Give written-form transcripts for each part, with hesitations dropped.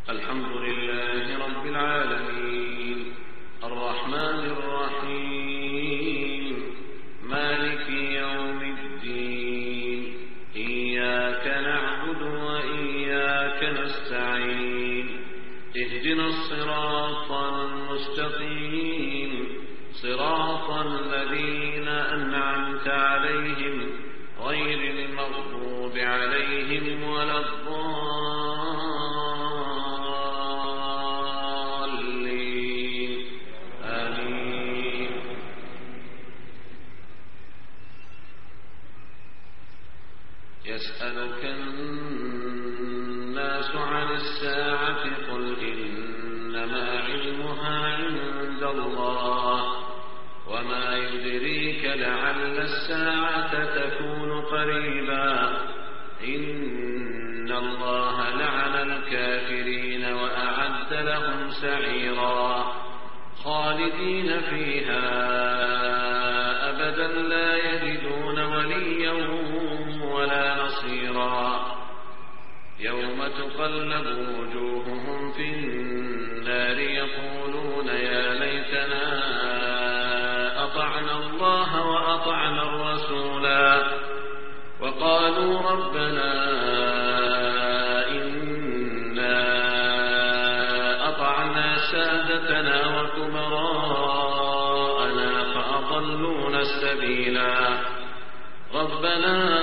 الحمد لله رب العالمين الرحمن الرحيم مالك يوم الدين إياك نعبد وإياك نستعين اهدنا الصراط المستقيم صراط الذين أنعمت عليهم غير المغضوب عليهم ولا الضالين آمين. يسألك الناس عن الساعة قل إنما علمها عند الله وما يدريك لعل الساعة تكون قريبا إن الله لعن الكافرين وأعد لهم سعيرا خالدين فيها أبدا لا يجدون وليا ولا نصيرا يوم تقلب وجوههم في النار يقولون يا ليتنا أطعنا الله وأطعنا الرسولا وقالوا ربنا إنا أطعنا سادتنا وكبراءنا فأضلونا السبيلا ربنا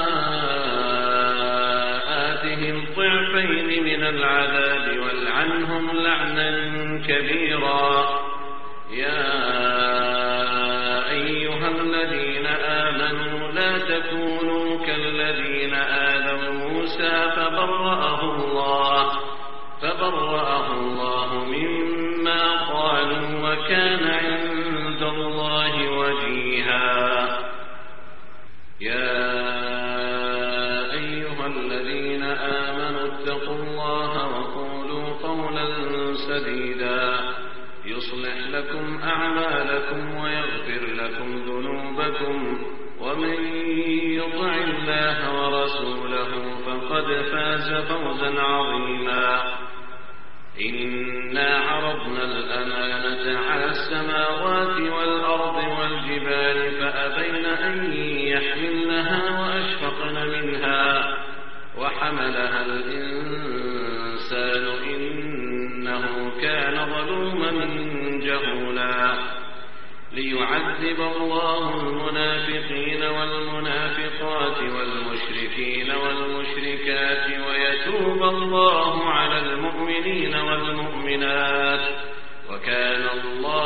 آتهم ضعفين من العذاب والعنهم لعنا كبيرا يا أيها الذين آمنوا لا تكونوا كالذين آذوا موسى فبرأه الله مما قالوا وكان عند الله وجيها يا أيها الذين آمنوا اتقوا الله وقولوا قولا سديدا يصلح لكم أعمالكم ويغفر لكم ذنوبكم ومن يطع الله ورسوله فقد فاز فوزا عظيما إنا عرضنا الأمانة على السماوات والأرض والجبال فأبين أن يحملنها وأشفقن منها وحملها الإنسان إنه كان ظلوما جهولا ليعذب الله المنافقين والمنافقات والمشركين والمشركات ويتوب الله على المؤمنين والمؤمنات وكان الله